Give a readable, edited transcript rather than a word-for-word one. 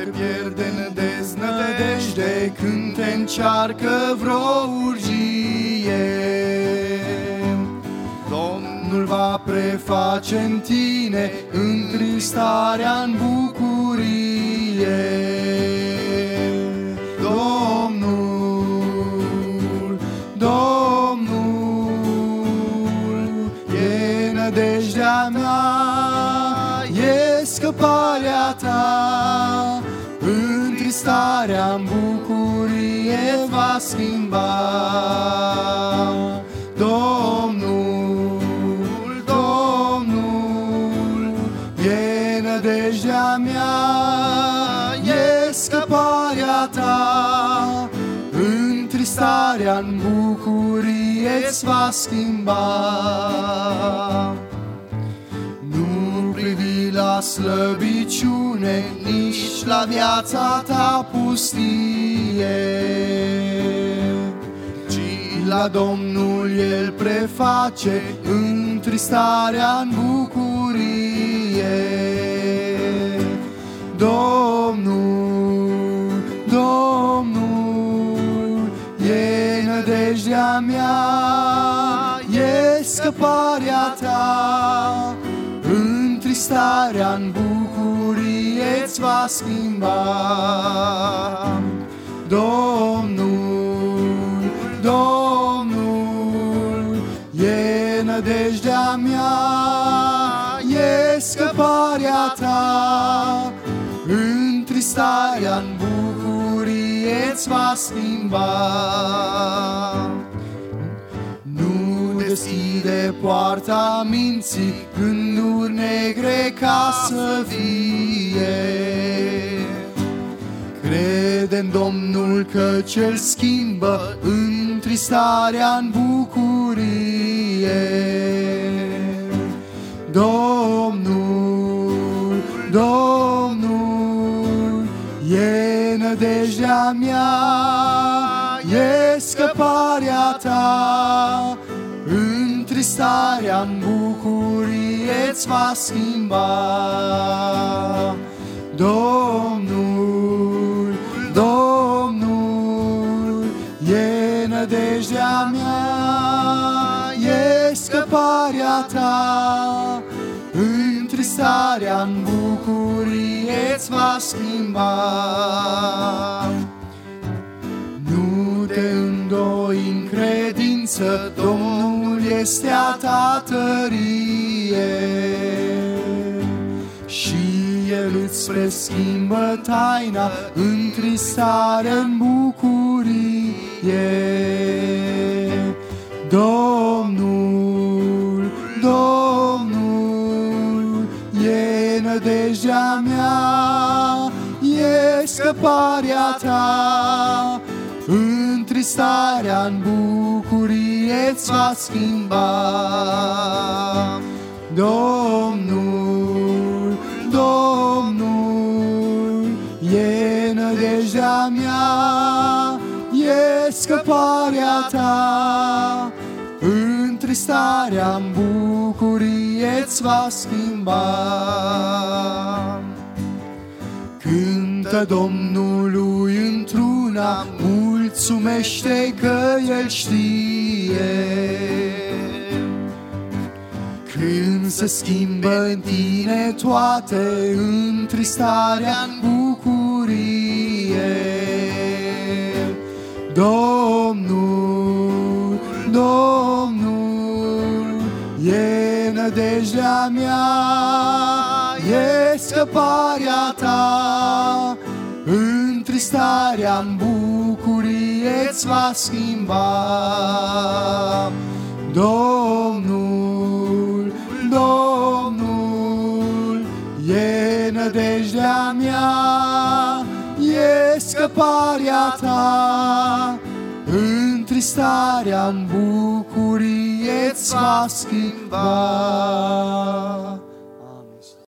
pierde în deznădejde când te încearcă vreo urgie. Domnul va preface în tine întristarea-n bucurie. Domnul, Domnul, e nădejdea mea, e scăparea ta, întristarea-n bucurie va schimba. Domnul, Domnul, e nădejdea mea, e scăparea ta, întristarea-n bucurie-ți va schimba. Nu privi la slăbiciune, nici la viața ta pustie, ci la Domnul El preface întristarea-n bucurie. Domnul, Domnul, e nădejdea mea, e scăparea ta, întristarea-n bucurie-ți va schimba. Domnul, Domnul, e nădejdea mea, e scăparea ta, întristarea-n bucurie-ți va schimba. Nu deschide poarta minții gânduri negre ca să vie. Crede-n Domnul că Ce-l schimbă întristarea-n bucurie. Domnul, Domnul, e nădejdea mea, e scăparea ta, întristarea-n bucurie-ți va schimba. Domnul, Domnul, e nădejdea mea, e scăparea ta, întristarea-n bucurie-ți va schimba. Nu te îndoi în credință, Domnul este a ta tărie, și El îți preschimbă taina, întristare-n bucurie. Domnul, Domnul, e nădejdea mea, e scăparea ta, întristarea-n bucurie-ți va schimba. Domnul, Domnul, e nădejdea mea, e scăparea ta, întristarea-n bucurie-ți va schimba. Cântă Domnului într-una, mulțumește că El știe. Când se schimbă în tine toate, întristarea-n bucurie. Domnul, Domnul, e nădejdea mea, e scăparea ta, întristarea-n bucurie-ți va schimba. Domnul, Domnul, e nădejdea mea, e scăparea ta, întristarea-n bucurie-ți va schimba.